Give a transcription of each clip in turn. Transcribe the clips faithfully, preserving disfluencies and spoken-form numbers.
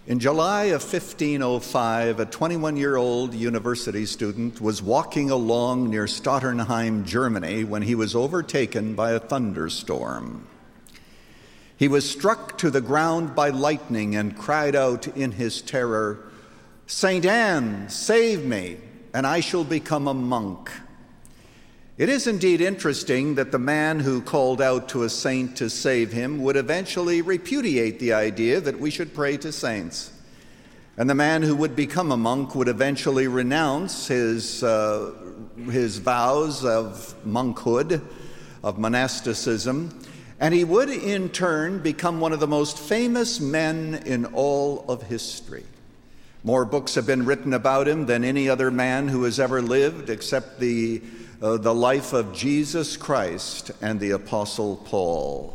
In July of fifteen oh five, a twenty-one-year-old university student was walking along near Stotternheim, Germany, when he was overtaken by a thunderstorm. He was struck to the ground by lightning and cried out in his terror, "Saint Anne, save me, and I shall become a monk." It is indeed interesting that the man who called out to a saint to save him would eventually repudiate the idea that we should pray to saints. And the man who would become a monk would eventually renounce his, uh, his vows of monkhood, of monasticism, and he would in turn become one of the most famous men in all of history. More books have been written about him than any other man who has ever lived, except the Uh, the life of Jesus Christ and the Apostle Paul.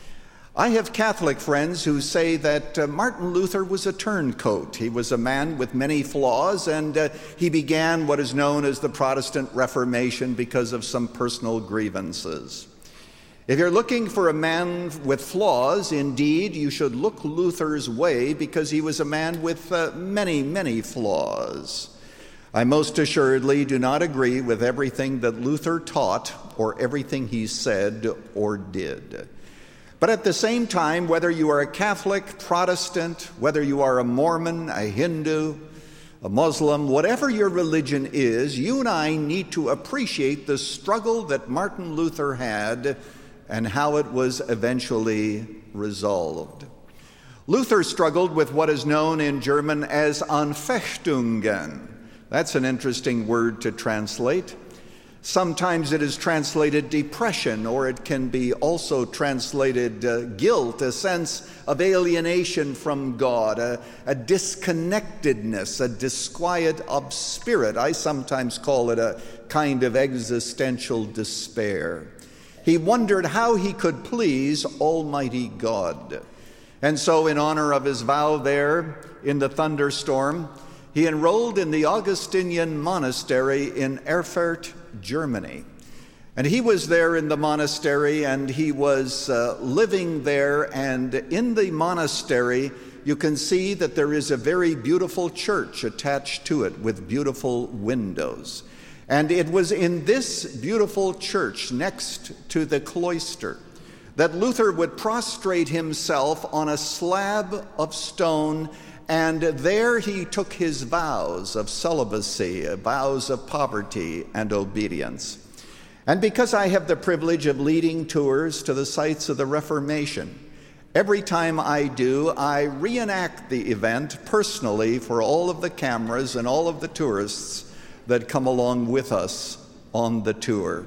I have Catholic friends who say that uh, Martin Luther was a turncoat. He was a man with many flaws, and uh, he began what is known as the Protestant Reformation because of some personal grievances. If you're looking for a man with flaws, indeed, you should look Luther's way, because he was a man with uh, many, many flaws. I most assuredly do not agree with everything that Luther taught or everything he said or did. But at the same time, whether you are a Catholic, Protestant, whether you are a Mormon, a Hindu, a Muslim, whatever your religion is, you and I need to appreciate the struggle that Martin Luther had and how it was eventually resolved. Luther struggled with what is known in German as Anfechtungen. That's an interesting word to translate. Sometimes it is translated depression, or it can be also translated uh, guilt, a sense of alienation from God, a, a disconnectedness, a disquiet of spirit. I sometimes call it a kind of existential despair. He wondered how he could please Almighty God. And so, in honor of his vow there in the thunderstorm, he enrolled in the Augustinian monastery in Erfurt, Germany. And he was there in the monastery, and he was uh, living there. And in the monastery, you can see that there is a very beautiful church attached to it with beautiful windows. And it was in this beautiful church next to the cloister that Luther would prostrate himself on a slab of stone, and there he took his vows of celibacy, vows of poverty and obedience. And because I have the privilege of leading tours to the sites of the Reformation, every time I do, I reenact the event personally for all of the cameras and all of the tourists that come along with us on the tour.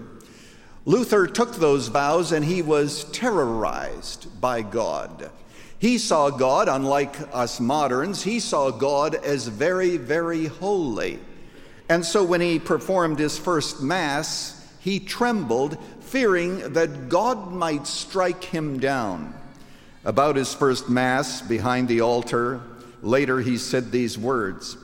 Luther took those vows, and he was terrorized by God. He saw God, unlike us moderns, he saw God as very, very holy. And so when he performed his first Mass, he trembled, fearing that God might strike him down. About his first Mass behind the altar, later he said these words,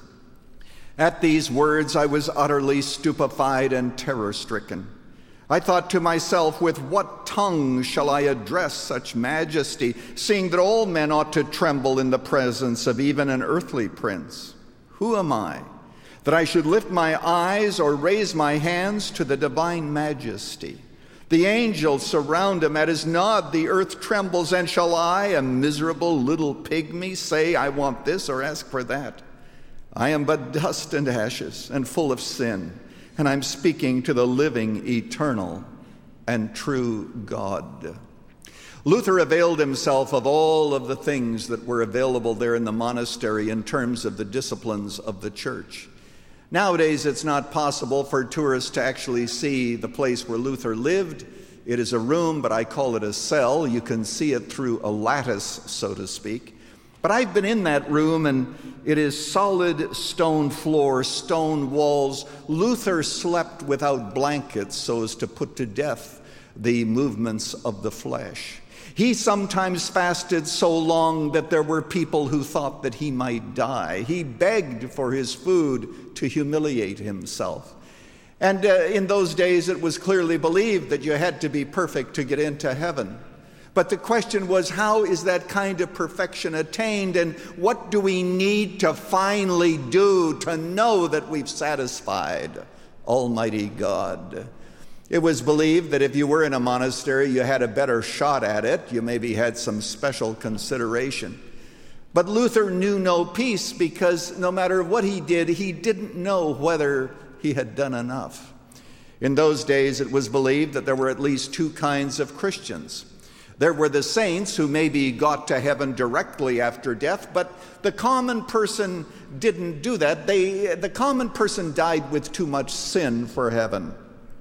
"At these words I was utterly stupefied and terror-stricken. I thought to myself, with what tongue shall I address such majesty, seeing that all men ought to tremble in the presence of even an earthly prince? Who am I, that I should lift my eyes or raise my hands to the divine majesty? The angels surround him. At his nod the earth trembles, and shall I, a miserable little pygmy, say I want this or ask for that? I am but dust and ashes and full of sin, and I'm speaking to the living, eternal, and true God." Luther availed himself of all of the things that were available there in the monastery in terms of the disciplines of the church. Nowadays, it's not possible for tourists to actually see the place where Luther lived. It is a room, but I call it a cell. You can see it through a lattice, so to speak. But I've been in that room, and it is solid stone floor, stone walls. Luther slept without blankets so as to put to death the movements of the flesh. He sometimes fasted so long that there were people who thought that he might die. He begged for his food to humiliate himself. And uh, in those days, it was clearly believed that you had to be perfect to get into heaven. But the question was, how is that kind of perfection attained, and what do we need to finally do to know that we've satisfied Almighty God? It was believed that if you were in a monastery, you had a better shot at it. You maybe had some special consideration. But Luther knew no peace, because no matter what he did, he didn't know whether he had done enough. In those days, it was believed that there were at least two kinds of Christians. There were the saints who maybe got to heaven directly after death, but the common person didn't do that. They, the common person died with too much sin for heaven.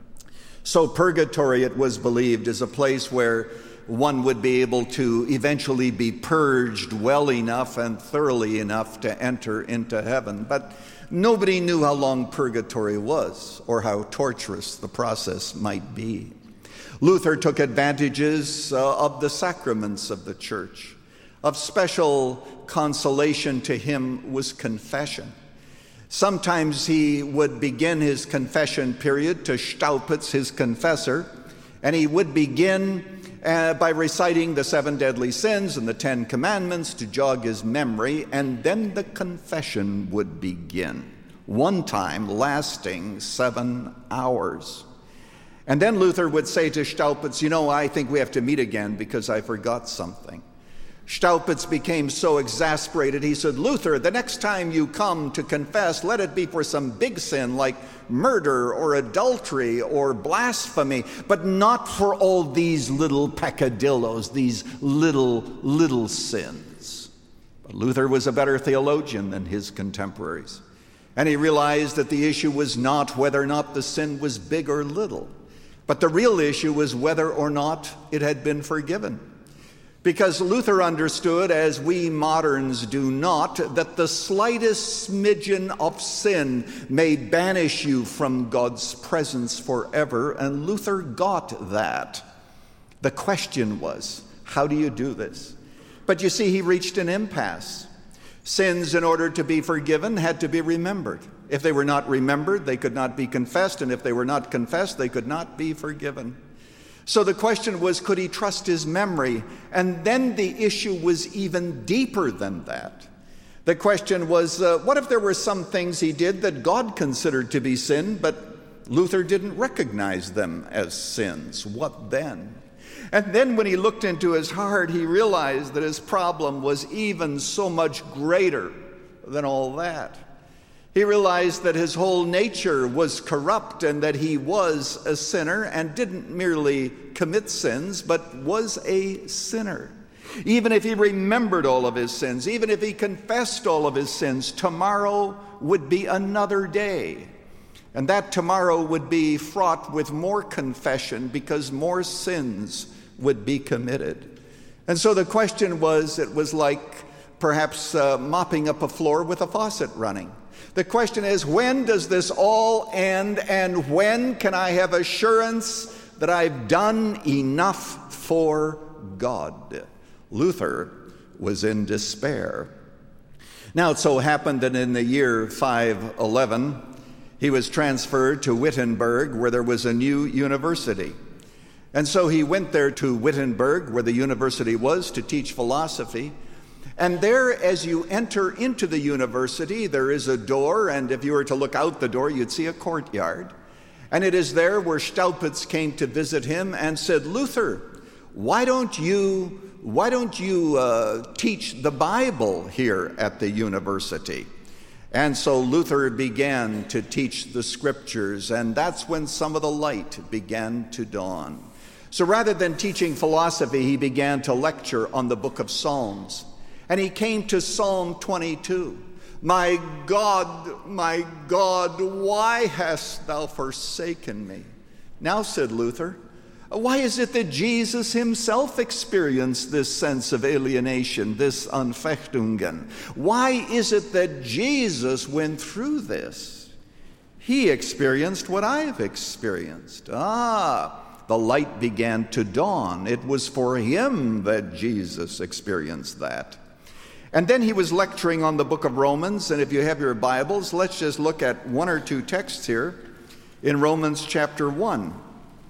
So purgatory, it was believed, is a place where one would be able to eventually be purged well enough and thoroughly enough to enter into heaven. But nobody knew how long purgatory was or how torturous the process might be. Luther took advantages uh, of the sacraments of the church. Of special consolation to him was confession. Sometimes he would begin his confession period to Staupitz, his confessor, and he would begin uh, by reciting the seven deadly sins and the Ten Commandments to jog his memory, and then the confession would begin, one time lasting seven hours. And then Luther would say to Staupitz, you know, I think we have to meet again because I forgot something. Staupitz became so exasperated, he said, Luther, the next time you come to confess, let it be for some big sin like murder or adultery or blasphemy, but not for all these little peccadillos, these little, little sins. But Luther was a better theologian than his contemporaries, and he realized that the issue was not whether or not the sin was big or little, but the real issue was whether or not it had been forgiven. Because Luther understood, as we moderns do not, that the slightest smidgen of sin may banish you from God's presence forever, and Luther got that. The question was, how do you do this? But you see, he reached an impasse. Sins, in order to be forgiven, had to be remembered. If they were not remembered, they could not be confessed, and if they were not confessed, they could not be forgiven. So the question was, could he trust his memory? And then the issue was even deeper than that. The question was, uh, what if there were some things he did that God considered to be sin, but Luther didn't recognize them as sins? What then? And then when he looked into his heart, he realized that his problem was even so much greater than all that. He realized that his whole nature was corrupt and that he was a sinner and didn't merely commit sins, but was a sinner. Even if he remembered all of his sins, even if he confessed all of his sins, tomorrow would be another day. And that tomorrow would be fraught with more confession because more sins would be committed. And so the question was, it was like perhaps uh, mopping up a floor with a faucet running. The question is, when does this all end, and when can I have assurance that I've done enough for God? Luther was in despair. Now it so happened that in the year five eleven, he was transferred to Wittenberg, where there was a new university. And so he went there to Wittenberg, where the university was, to teach philosophy. And there, as you enter into the university, there is a door, and if you were to look out the door, you'd see a courtyard. And it is there where Staupitz came to visit him and said, Luther, why don't you, why don't you uh, teach the Bible here at the university? And so Luther began to teach the scriptures, and that's when some of the light began to dawn. So rather than teaching philosophy, he began to lecture on the book of Psalms. And he came to Psalm twenty-two. My God, my God, why hast thou forsaken me? Now, said Luther, why is it that Jesus himself experienced this sense of alienation, this Anfechtungen? Why is it that Jesus went through this? He experienced what I've experienced. Ah, the light began to dawn. It was for him that Jesus experienced that. And then he was lecturing on the book of Romans, and if you have your Bibles, let's just look at one or two texts here in Romans chapter one.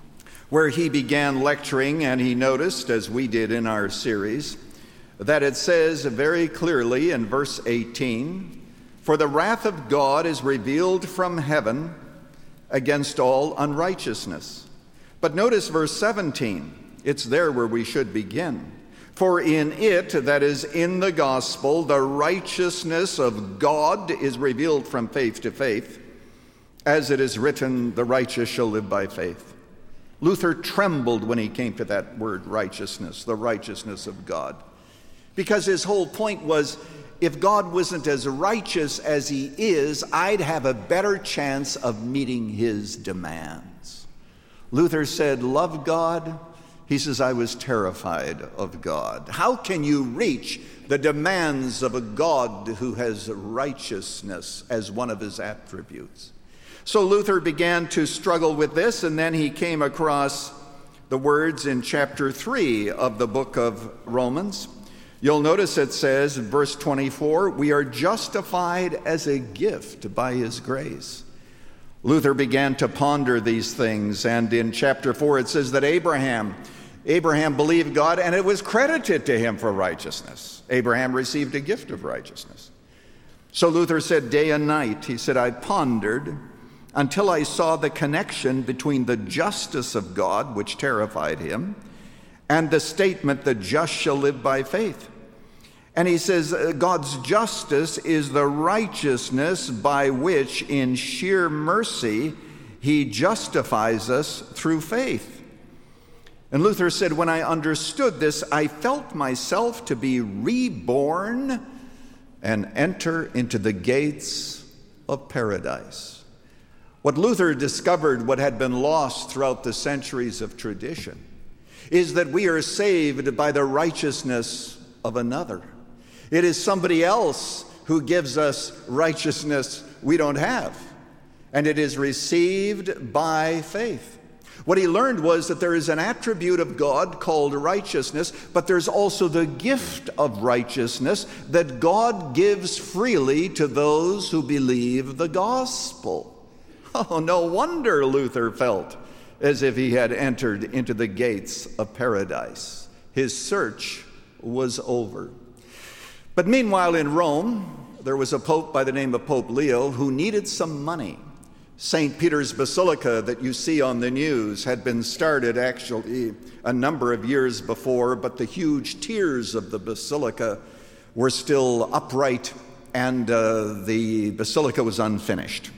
where he began lecturing, and he noticed, as we did in our series, that it says very clearly in verse eighteen, "For the wrath of God is revealed from heaven against all unrighteousness." But notice verse seventeen. It's there where we should begin. "For in it," that is in the gospel, "the righteousness of God is revealed from faith to faith, as it is written, the righteous shall live by faith." Luther trembled when he came to that word righteousness, the righteousness of God. Because his whole point was, if God wasn't as righteous as he is, I'd have a better chance of meeting his demands. Luther said, love God? He says, I was terrified of God. How can you reach the demands of a God who has righteousness as one of his attributes? So Luther began to struggle with this, and then he came across the words in chapter three of the book of Romans. You'll notice it says in verse twenty-four, we are justified as a gift by his grace. Luther began to ponder these things, and in chapter four it says that Abraham, Abraham believed God, and it was credited to him for righteousness. Abraham received a gift of righteousness. So Luther said day and night, he said, I pondered until I saw the connection between the justice of God, which terrified him, and the statement, the just shall live by faith. And he says, God's justice is the righteousness by which, in sheer mercy, he justifies us through faith. And Luther said, when I understood this, I felt myself to be reborn and enter into the gates of paradise. What Luther discovered, what had been lost throughout the centuries of tradition, is that we are saved by the righteousness of another. It is somebody else who gives us righteousness we don't have, and it is received by faith. What he learned was that there is an attribute of God called righteousness, but there's also the gift of righteousness that God gives freely to those who believe the gospel. Oh, no wonder Luther felt as if he had entered into the gates of paradise. His search was over. But meanwhile in Rome, there was a pope by the name of Pope Leo who needed some money. Saint Peter's Basilica that you see on the news had been started actually a number of years before, but the huge tiers of the basilica were still upright, and uh, the basilica was unfinished.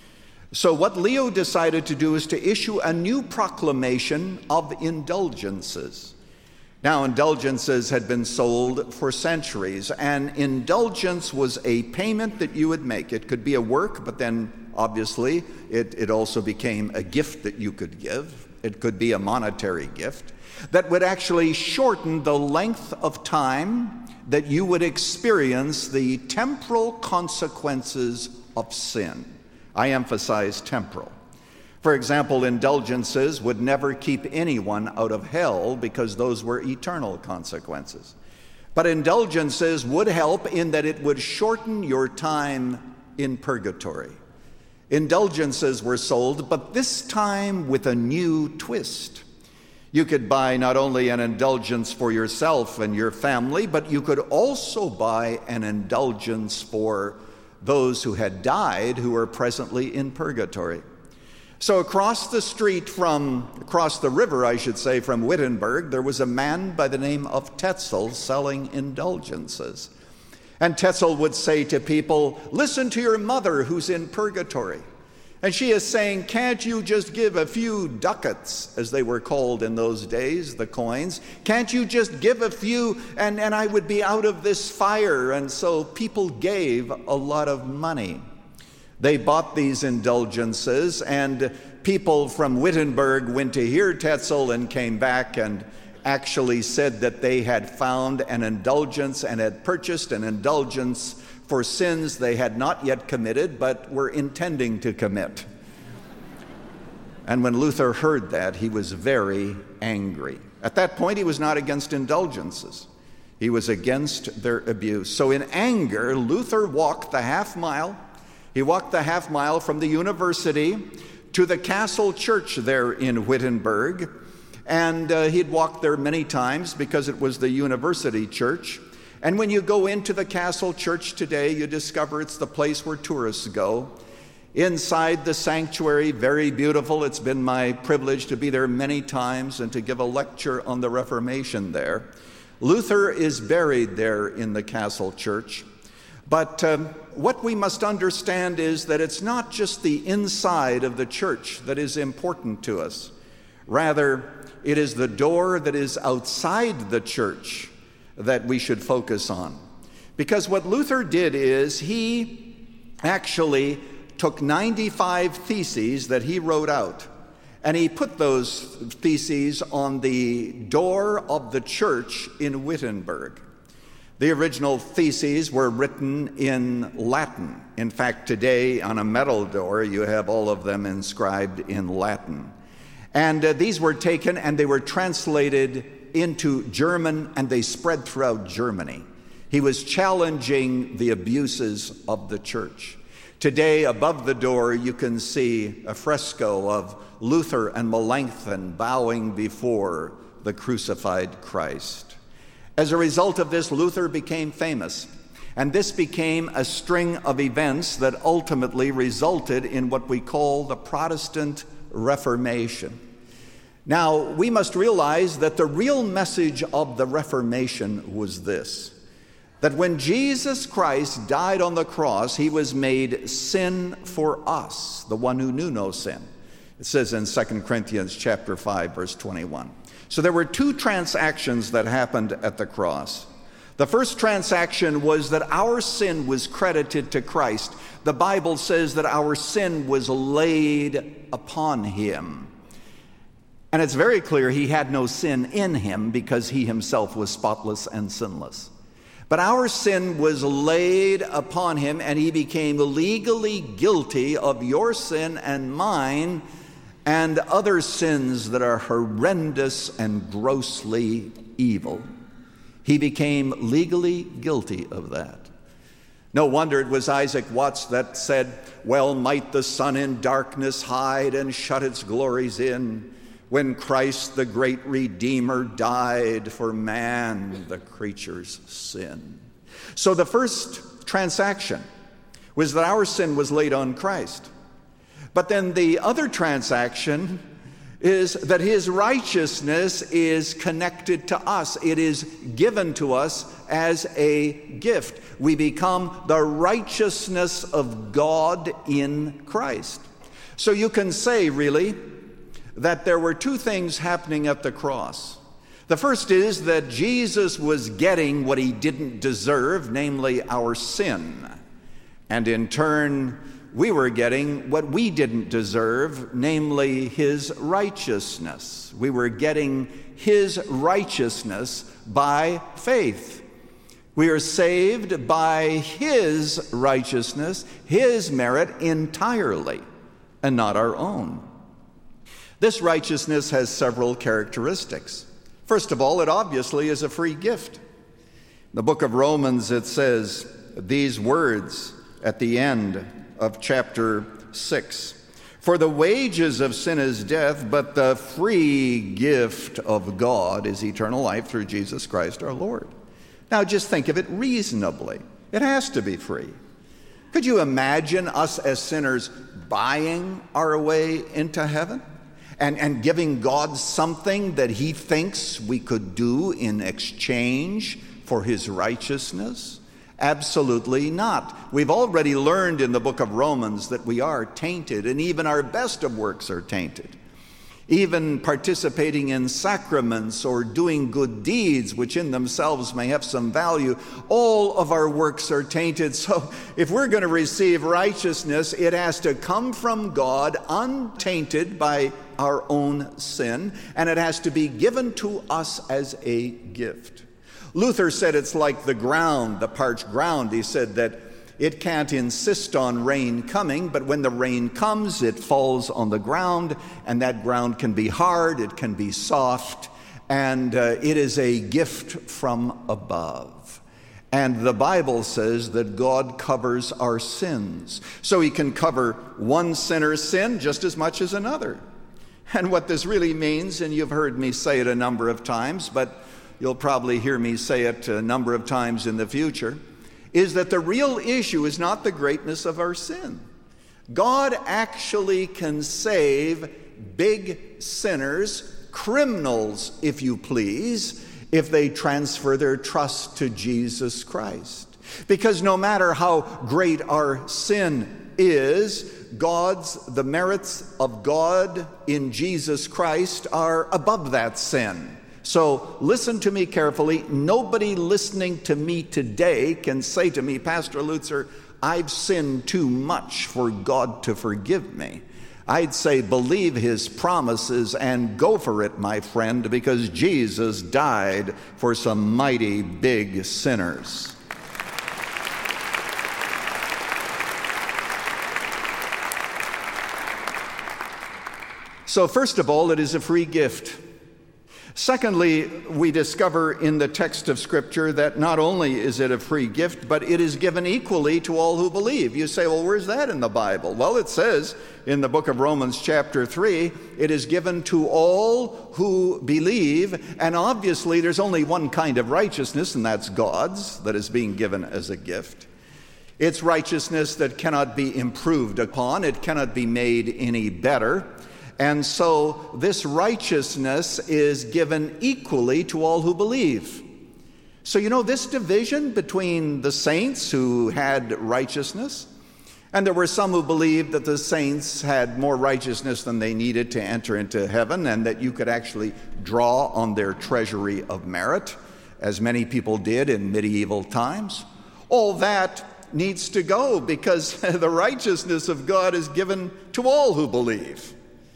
So what Leo decided to do is to issue a new proclamation of indulgences. Now, indulgences had been sold for centuries, and indulgence was a payment that you would make. It could be a work, but then obviously it, it also became a gift that you could give. It could be a monetary gift that would actually shorten the length of time that you would experience the temporal consequences of sin. I emphasize temporal. For example, indulgences would never keep anyone out of hell because those were eternal consequences. But indulgences would help in that it would shorten your time in purgatory. Indulgences were sold, but this time with a new twist. You could buy not only an indulgence for yourself and your family, but you could also buy an indulgence for those who had died who were presently in purgatory. So across the street from, across the river, I should say, from Wittenberg, there was a man by the name of Tetzel selling indulgences. And Tetzel would say to people, listen to your mother who's in purgatory. And she is saying, can't you just give a few ducats, as they were called in those days, the coins? Can't you just give a few and, and I would be out of this fire? And so people gave a lot of money. They bought these indulgences, and people from Wittenberg went to hear Tetzel and came back and actually said that they had found an indulgence and had purchased an indulgence for sins they had not yet committed, but were intending to commit. And when Luther heard that, he was very angry. At that point, he was not against indulgences. He was against their abuse. So in anger, Luther walked the half mile. He walked the half mile from the university to the castle church there in Wittenberg, And uh, he'd walked there many times because it was the university church. And when you go into the Castle Church today, you discover it's the place where tourists go. Inside the sanctuary, very beautiful. It's been my privilege to be there many times and to give a lecture on the Reformation there. Luther is buried there in the Castle Church. But um, what we must understand is that it's not just the inside of the church that is important to us. Rather, it is the door that is outside the church that we should focus on. Because what Luther did is he actually took ninety-five theses that he wrote out, and he put those theses on the door of the church in Wittenberg. The original theses were written in Latin. In fact, today on a metal door, you have all of them inscribed in Latin. And uh, these were taken and they were translated into German, and they spread throughout Germany. He was challenging the abuses of the church. Today, above the door, you can see a fresco of Luther and Melanchthon bowing before the crucified Christ. As a result of this, Luther became famous, and this became a string of events that ultimately resulted in what we call the Protestant Reformation. Now, we must realize that the real message of the Reformation was this: that when Jesus Christ died on the cross, he was made sin for us, the one who knew no sin. It says in Second Corinthians chapter five, verse twenty-one. So there were two transactions that happened at the cross. The first transaction was that our sin was credited to Christ. The Bible says that our sin was laid upon him. And it's very clear he had no sin in him because he himself was spotless and sinless. But our sin was laid upon him, and he became legally guilty of your sin and mine and other sins that are horrendous and grossly evil. He became legally guilty of that. No wonder it was Isaac Watts that said, "Well might the sun in darkness hide and shut its glories in, when Christ the great Redeemer died for man, the creature's sin." So the first transaction was that our sin was laid on Christ. But then the other transaction is that his righteousness is connected to us. It is given to us as a gift. We become the righteousness of God in Christ. So you can say, really, that there were two things happening at the cross. The first is that Jesus was getting what he didn't deserve, namely our sin. And in turn, we were getting what we didn't deserve, namely his righteousness. We were getting his righteousness by faith. We are saved by his righteousness, his merit entirely, and not our own. This righteousness has several characteristics. First of all, it obviously is a free gift. In the book of Romans, it says these words at the end of chapter six. "For the wages of sin is death, but the free gift of God is eternal life through Jesus Christ our Lord." Now just think of it reasonably. It has to be free. Could you imagine us as sinners buying our way into heaven? And, and giving God something that he thinks we could do in exchange for his righteousness? Absolutely not. We've already learned in the book of Romans that we are tainted, and even our best of works are tainted. Even participating in sacraments or doing good deeds, which in themselves may have some value, all of our works are tainted. So if we're going to receive righteousness, it has to come from God, untainted by our own sin, and it has to be given to us as a gift. Luther said it's like the ground, the parched ground. He said that it can't insist on rain coming, but when the rain comes, it falls on the ground, and that ground can be hard, it can be soft, and uh, it is a gift from above. And the Bible says that God covers our sins. So he can cover one sinner's sin just as much as another. And what this really means, and you've heard me say it a number of times, but you'll probably hear me say it a number of times in the future, is that the real issue is not the greatness of our sin. God actually can save big sinners, criminals, if you please, if they transfer their trust to Jesus Christ. Because no matter how great our sin is, God's, the merits of God in Jesus Christ are above that sin. So listen to me carefully. Nobody listening to me today can say to me, Pastor Lutzer, I've sinned too much for God to forgive me. I'd say believe his promises and go for it, my friend, because Jesus died for some mighty big sinners. So first of all, it is a free gift. Secondly, we discover in the text of Scripture that not only is it a free gift, but it is given equally to all who believe. You say, well, where's that in the Bible? Well, it says in the book of Romans chapter three, it is given to all who believe. And obviously, there's only one kind of righteousness, and that's God's, that is being given as a gift. It's righteousness that cannot be improved upon. It cannot be made any better. And so this righteousness is given equally to all who believe. So, you know, this division between the saints who had righteousness, and there were some who believed that the saints had more righteousness than they needed to enter into heaven, and that you could actually draw on their treasury of merit, as many people did in medieval times. All that needs to go, because the righteousness of God is given to all who believe.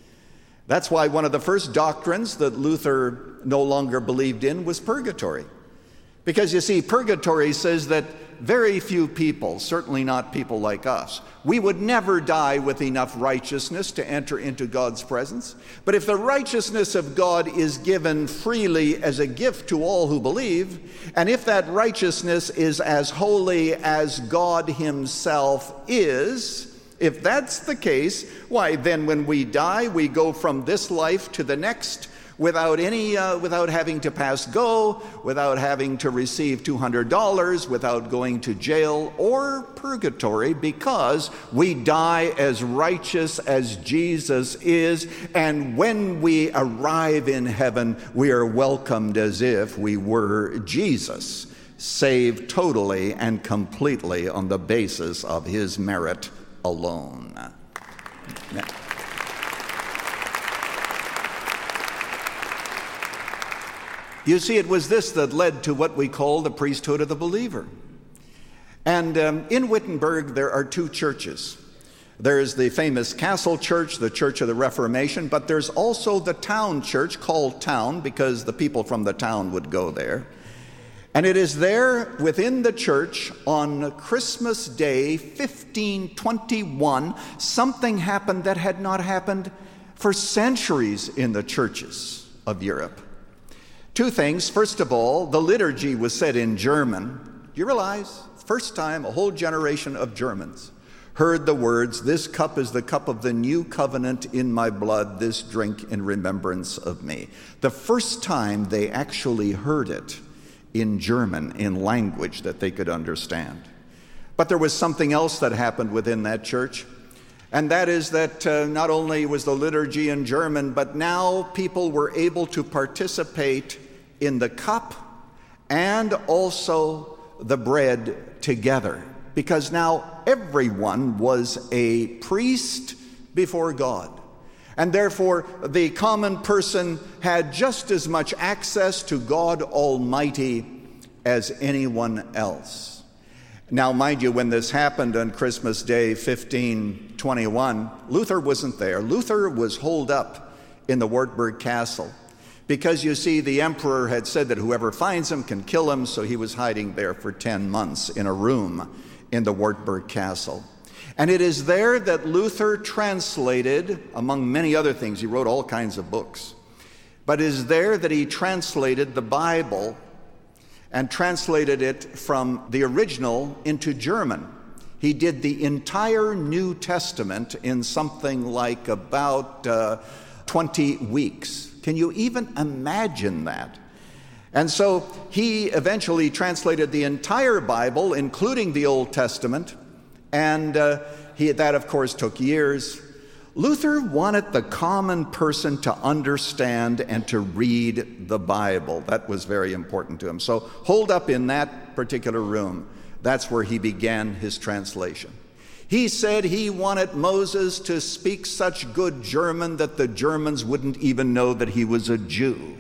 That's why one of the first doctrines that Luther no longer believed in was purgatory. Because you see, purgatory says that very few people, certainly not people like us, we would never die with enough righteousness to enter into God's presence. But if the righteousness of God is given freely as a gift to all who believe, and if that righteousness is as holy as God himself is, if that's the case, why then when we die, we go from this life to the next without any, uh, without having to pass go, without having to receive two hundred dollars, without going to jail or purgatory, because we die as righteous as Jesus is, and when we arrive in heaven, we are welcomed as if we were Jesus, saved totally and completely on the basis of his merit alone. Now, you see, it was this that led to what we call the priesthood of the believer. And um, in Wittenberg, there are two churches. There's the famous Castle Church, the Church of the Reformation, but there's also the town church, called Town because the people from the town would go there. And it is there within the church on Christmas Day, fifteen twenty-one, something happened that had not happened for centuries in the churches of Europe. Two things. First of all, the liturgy was said in German. Do you realize? First time a whole generation of Germans heard the words, "This cup is the cup of the new covenant in my blood, this drink in remembrance of me." The first time they actually heard it in German, in language that they could understand. But there was something else that happened within that church, and that is that uh, not only was the liturgy in German, but now people were able to participate in the cup and also the bread together, because now everyone was a priest before God. And therefore, the common person had just as much access to God Almighty as anyone else. Now, mind you, when this happened on Christmas Day, fifteen twenty-one, Luther wasn't there. Luther was holed up in the Wartburg Castle because, you see, the emperor had said that whoever finds him can kill him, so he was hiding there for ten months in a room in the Wartburg Castle. And it is there that Luther translated, among many other things, he wrote all kinds of books, but it is there that he translated the Bible and translated it from the original into German. He did the entire New Testament in something like about uh, twenty weeks. Can you even imagine that? And so he eventually translated the entire Bible, including the Old Testament, and uh, he, that, of course, took years. Luther wanted the common person to understand and to read the Bible. That was very important to him. So holed up in that particular room, that's where he began his translation. He said he wanted Moses to speak such good German that the Germans wouldn't even know that he was a Jew.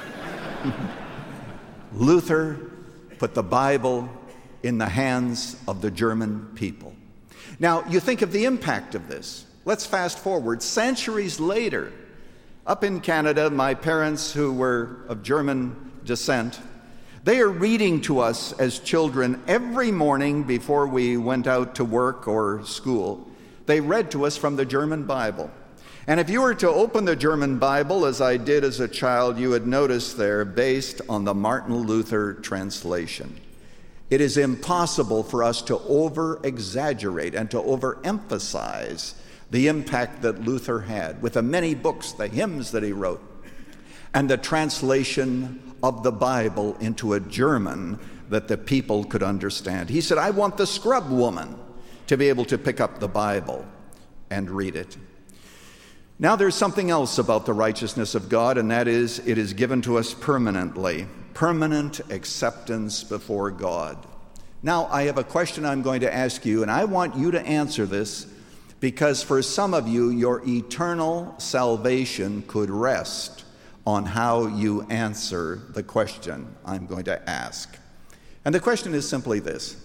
Luther put the Bible in the hands of the German people. Now, you think of the impact of this. Let's fast forward. Centuries later, up in Canada, my parents, who were of German descent, they are reading to us as children every morning before we went out to work or school. They read to us from the German Bible. And if you were to open the German Bible, as I did as a child, you would notice there, based on the Martin Luther translation. It is impossible for us to over-exaggerate and to overemphasize the impact that Luther had with the many books, the hymns that he wrote, and the translation of the Bible into a German that the people could understand. He said, I want the scrub woman to be able to pick up the Bible and read it. Now there's something else about the righteousness of God, and that is it is given to us permanently. Permanent acceptance before God. Now I have a question I'm going to ask you, and I want you to answer this, because for some of you, your eternal salvation could rest on how you answer the question I'm going to ask. And the question is simply this.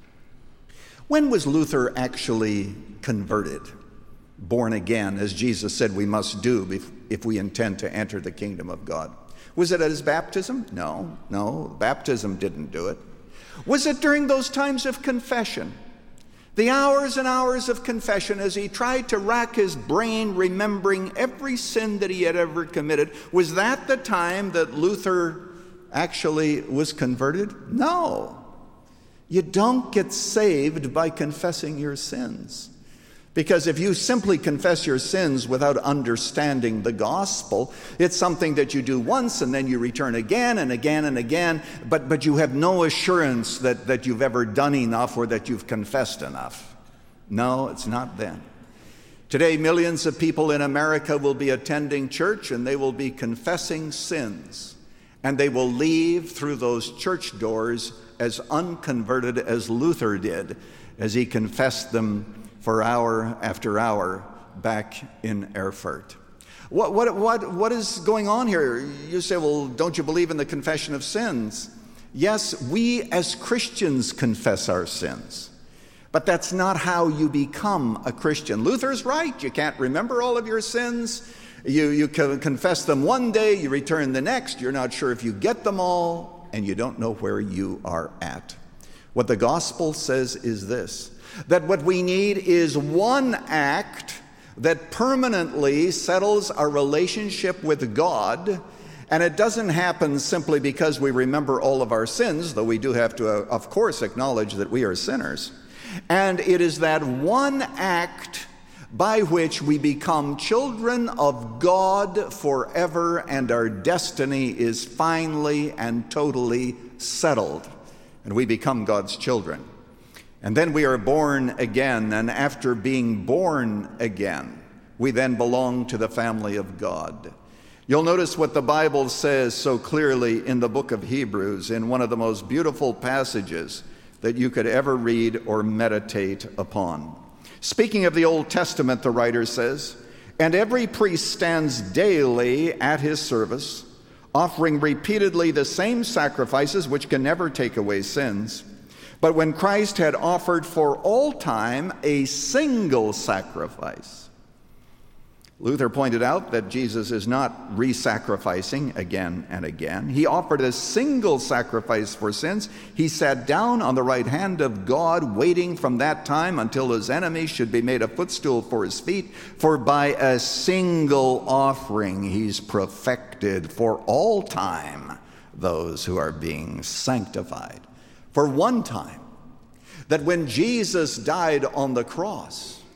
When was Luther actually converted, born again, as Jesus said we must do if we intend to enter the kingdom of God? Was it at his baptism? No, no, baptism didn't do it. Was it during those times of confession? The hours and hours of confession as he tried to rack his brain remembering every sin that he had ever committed. Was that the time that Luther actually was converted? No. You don't get saved by confessing your sins. Because if you simply confess your sins without understanding the gospel, it's something that you do once and then you return again and again and again, but, but you have no assurance that, that you've ever done enough or that you've confessed enough. No, it's not then. Today, millions of people in America will be attending church and they will be confessing sins, and they will leave through those church doors as unconverted as Luther did as he confessed them for hour after hour back in Erfurt. What, what, what, what is going on here? You say, well, don't you believe in the confession of sins? Yes, we as Christians confess our sins. But that's not how you become a Christian. Luther's right. You can't remember all of your sins. You, you can confess them one day, you return the next. You're not sure if you get them all, and you don't know where you are at. What the gospel says is this, that what we need is one act that permanently settles our relationship with God, and it doesn't happen simply because we remember all of our sins, though we do have to, uh, of course, acknowledge that we are sinners. And it is that one act by which we become children of God forever, and our destiny is finally and totally settled, and we become God's children. And then we are born again, and after being born again, we then belong to the family of God. You'll notice what the Bible says so clearly in the book of Hebrews, in one of the most beautiful passages that you could ever read or meditate upon. Speaking of the Old Testament, the writer says, "And every priest stands daily at his service, offering repeatedly the same sacrifices which can never take away sins. But when Christ had offered for all time a single sacrifice," Luther pointed out that Jesus is not re-sacrificing again and again. He offered a single sacrifice for sins. He sat down on the right hand of God, waiting from that time until his enemies should be made a footstool for his feet. For by a single offering he's perfected for all time those who are being sanctified. For one time, that when Jesus died on the cross,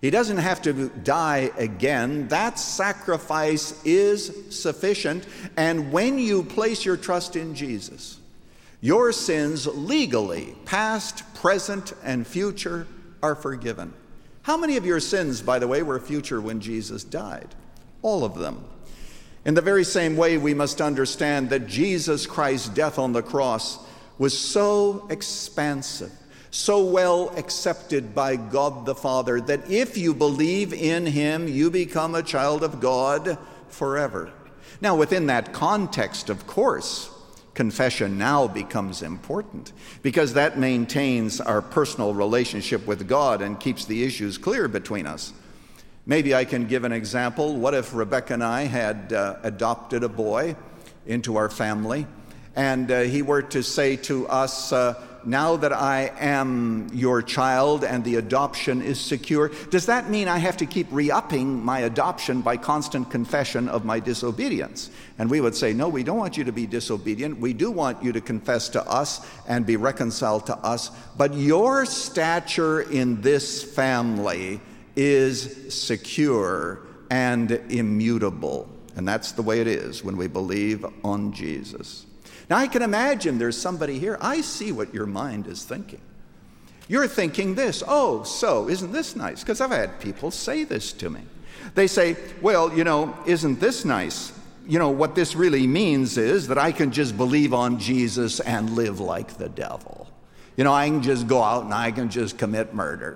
He doesn't have to die again. That sacrifice is sufficient. And when you place your trust in Jesus, your sins legally, past, present, and future, are forgiven. How many of your sins, by the way, were future when Jesus died? All of them. In the very same way, we must understand that Jesus Christ's death on the cross was so expansive, so well accepted by God the Father, that if you believe in him, you become a child of God forever. Now, within that context, of course, confession now becomes important, because that maintains our personal relationship with God and keeps the issues clear between us. Maybe I can give an example. What if Rebecca and I had uh, adopted a boy into our family, and uh, he were to say to us, uh, now that I am your child and the adoption is secure, does that mean I have to keep re-upping my adoption by constant confession of my disobedience? And we would say, no, we don't want you to be disobedient. We do want you to confess to us and be reconciled to us. But your stature in this family is secure and immutable. And that's the way it is when we believe on Jesus. Now, I can imagine there's somebody here. I see what your mind is thinking. You're thinking this, oh, so isn't this nice? Because I've had people say this to me. They say, well, you know, isn't this nice? You know, what this really means is that I can just believe on Jesus and live like the devil. You know, I can just go out and I can just commit murder.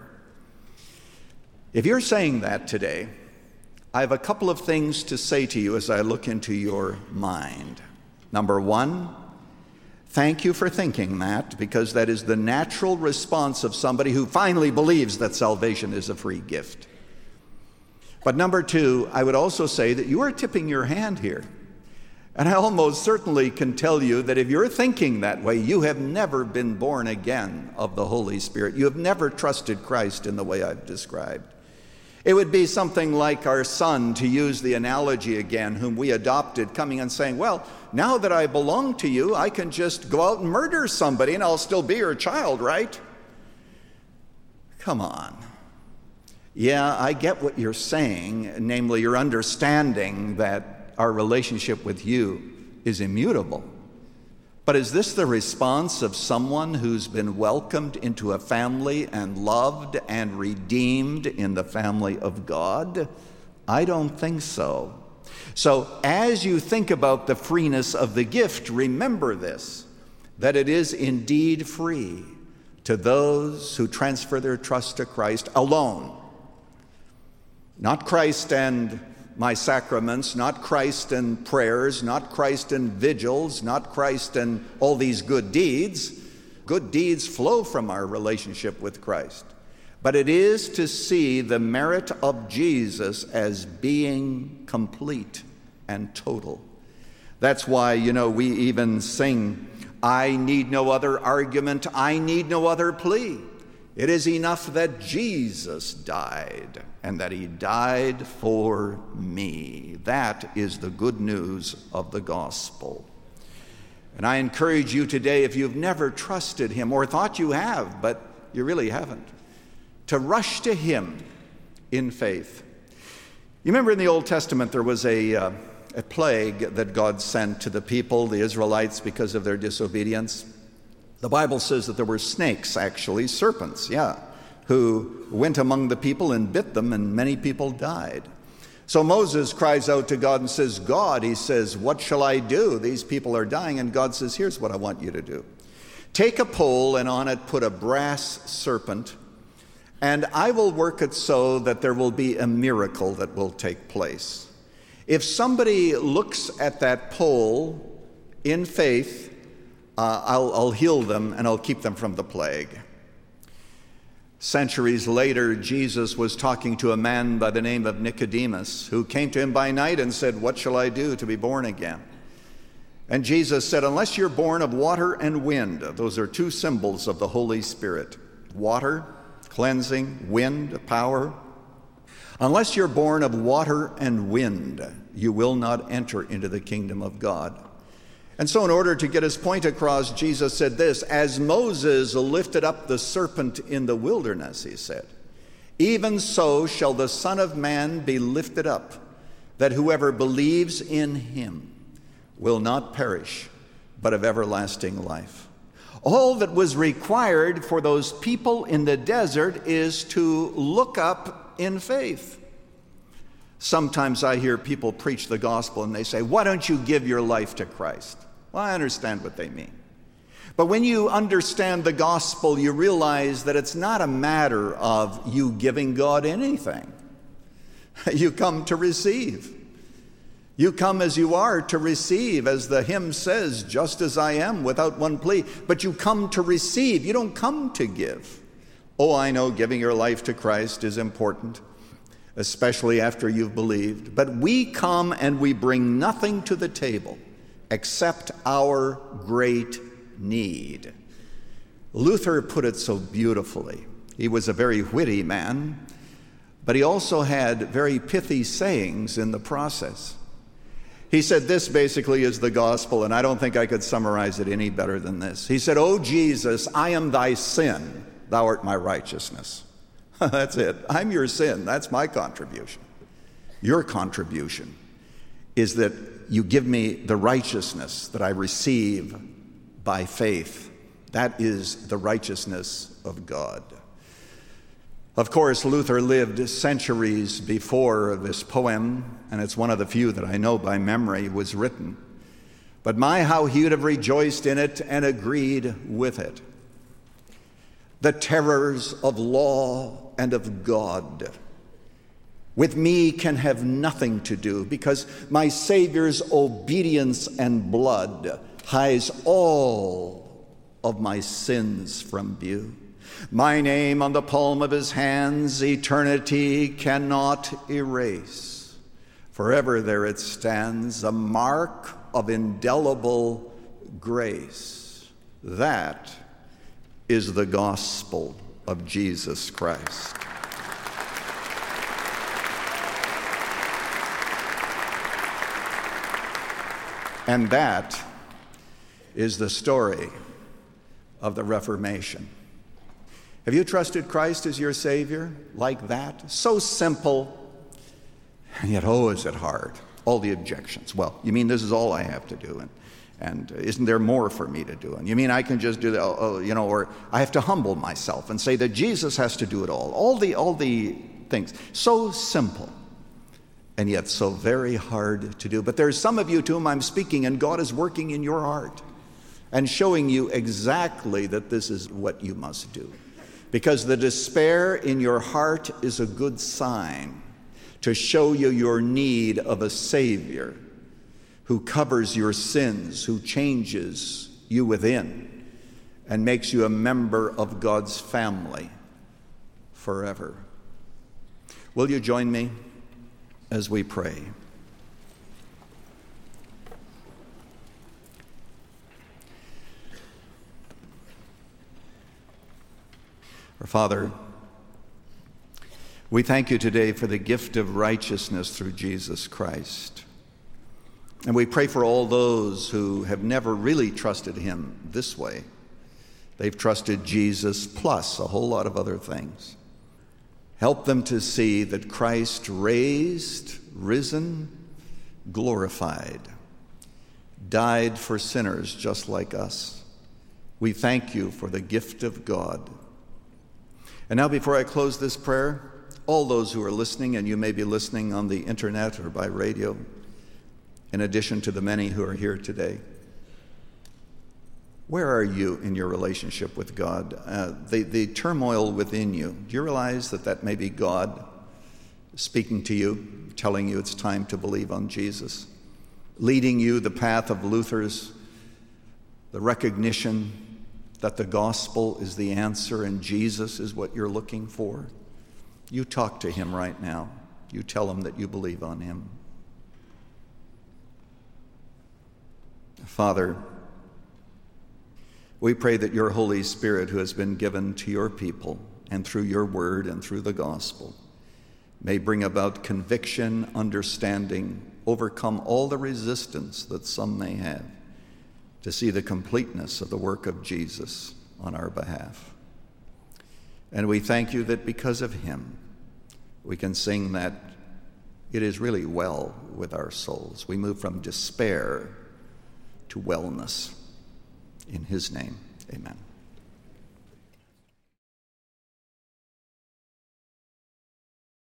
If you're saying that today, I have a couple of things to say to you as I look into your mind. Number one, thank you for thinking that, because that is the natural response of somebody who finally believes that salvation is a free gift. But number two, I would also say that you are tipping your hand here. And I almost certainly can tell you that if you're thinking that way, you have never been born again of the Holy Spirit. You have never trusted Christ in the way I've described. It would be something like our son, to use the analogy again, whom we adopted, coming and saying, well, now that I belong to you, I can just go out and murder somebody and I'll still be your child, right? Come on. Yeah, I get what you're saying, namely you're understanding that our relationship with you is immutable. But is this the response of someone who's been welcomed into a family and loved and redeemed in the family of God? I don't think so. So as you think about the freeness of the gift, remember this, that it is indeed free to those who transfer their trust to Christ alone. Not Christ and my sacraments, not Christ and prayers, not Christ and vigils, not Christ and all these good deeds. Good deeds flow from our relationship with Christ. But it is to see the merit of Jesus as being complete and total. That's why, you know, we even sing, I need no other argument, I need no other plea. It is enough that Jesus died, and that he died for me. That is the good news of the gospel. And I encourage you today, if you've never trusted him, or thought you have, but you really haven't, to rush to him in faith. You remember in the Old Testament there was a, uh, a plague that God sent to the people, the Israelites, because of their disobedience. The Bible says that there were snakes, actually, serpents, yeah, who went among the people and bit them, and many people died. So Moses cries out to God and says, God, he says, what shall I do? These people are dying. And God says, here's what I want you to do. Take a pole and on it put a brass serpent, and I will work it so that there will be a miracle that will take place. If somebody looks at that pole in faith, Uh, I'll, I'll heal them and I'll keep them from the plague. Centuries later, Jesus was talking to a man by the name of Nicodemus, who came to him by night and said, what shall I do to be born again? And Jesus said, unless you're born of water and wind, those are two symbols of the Holy Spirit. Water, cleansing, wind, power. Unless you're born of water and wind, you will not enter into the kingdom of God. And so in order to get his point across, Jesus said this, as Moses lifted up the serpent in the wilderness, he said, Even so shall the Son of Man be lifted up, that whoever believes in him will not perish, but have everlasting life. All that was required for those people in the desert is to look up in faith. Sometimes I hear people preach the gospel and they say, why don't you give your life to Christ? Well, I understand what they mean. But when you understand the gospel, you realize that it's not a matter of you giving God anything. You come to receive. You come as you are to receive, as the hymn says, just as I am, without one plea. But you come to receive. You don't come to give. Oh, I know giving your life to Christ is important, especially after you've believed. But we come and we bring nothing to the table except our great need. Luther put it so beautifully. He was a very witty man, but he also had very pithy sayings in the process. He said this basically is the gospel, and I don't think I could summarize it any better than this. He said, "O Jesus, I am thy sin, thou art my righteousness." That's it. I'm your sin. That's my contribution. Your contribution is that you give me the righteousness that I receive by faith. That is the righteousness of God. Of course, Luther lived centuries before this poem, and it's one of the few that I know by memory was written. But my, how he would have rejoiced in it and agreed with it. The terrors of law and of God with me can have nothing to do, because my Savior's obedience and blood hides all of my sins from view. My name on the palm of his hands eternity cannot erase. Forever there it stands, a mark of indelible grace. That is the gospel of Jesus Christ. And that is the story of the Reformation. Have you trusted Christ as your Savior like that? So simple, and yet, oh, is it hard? All the objections. Well, you mean this is all I have to do, and, and isn't there more for me to do? And you mean I can just do that, oh, oh, you know, or I have to humble myself and say that Jesus has to do it all. All the, all the things. So simple, and yet so very hard to do. But there's some of you to whom I'm speaking, and God is working in your heart and showing you exactly that this is what you must do. Because the despair in your heart is a good sign to show you your need of a Savior who covers your sins, who changes you within and makes you a member of God's family forever. Will you join me as we pray? Our Father, we thank you today for the gift of righteousness through Jesus Christ. And we pray for all those who have never really trusted him this way. They've trusted Jesus plus a whole lot of other things. Help them to see that Christ raised, risen, glorified, died for sinners just like us. We thank you for the gift of God. And now, before I close this prayer, all those who are listening, and you may be listening on the internet or by radio, in addition to the many who are here today, where are you in your relationship with God? Uh, the, the turmoil within you, do you realize that that may be God speaking to you, telling you it's time to believe on Jesus, leading you the path of Luther's, the recognition that the gospel is the answer and Jesus is what you're looking for? You talk to him right now. You tell him that you believe on him. Father, we pray that your Holy Spirit, who has been given to your people and through your word and through the gospel, may bring about conviction, understanding, overcome all the resistance that some may have to see the completeness of the work of Jesus on our behalf. And we thank you that because of him, we can sing that it is really well with our souls. We move from despair to wellness. In his name, amen.